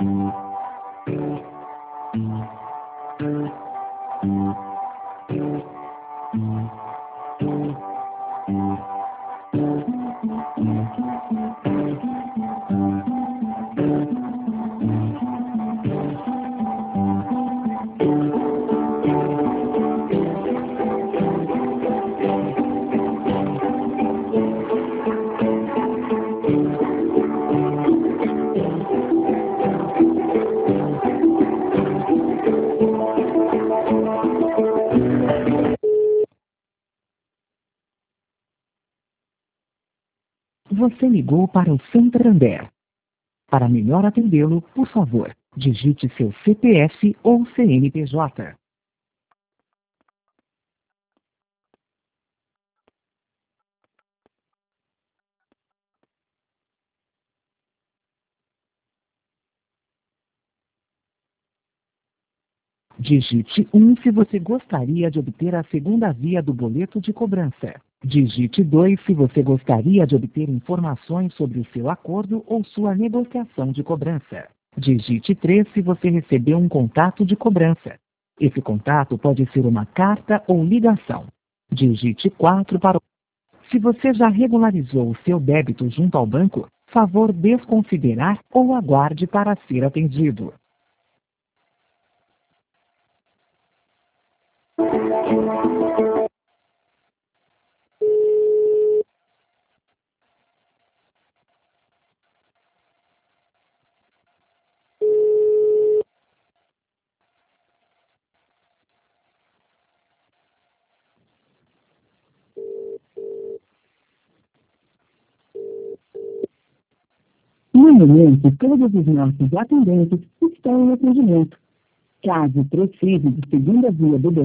Você ligou para o Santander. Para melhor atendê-lo, por favor, digite seu CPF ou CNPJ. Digite 1 se você gostaria de obter a segunda via do boleto de cobrança. Digite 2 se você gostaria de obter informações sobre o seu acordo ou sua negociação de cobrança. Digite 3 se você recebeu um contato de cobrança. Esse contato pode ser uma carta ou ligação. Digite 4 para o... Se você já regularizou o seu débito junto ao banco, favor desconsiderar ou aguarde para ser atendido. No momento, todos os nossos atendentes estão em atendimento. Caso precise de segunda via do